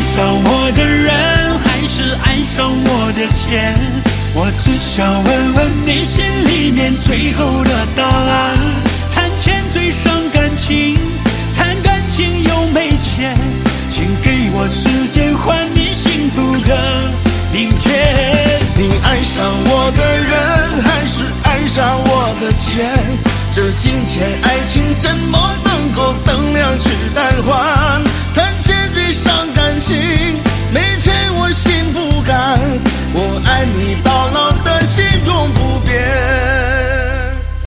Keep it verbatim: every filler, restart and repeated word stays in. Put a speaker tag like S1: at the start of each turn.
S1: 上我的人，还是爱上我的钱？我只想问问你心里面最后的答案。谈钱最伤感情，谈感情又没钱，请给我时间换你幸福的明天。
S2: 你爱上我的人，还是爱上我的钱？这金钱爱情怎么能够等量去兑换？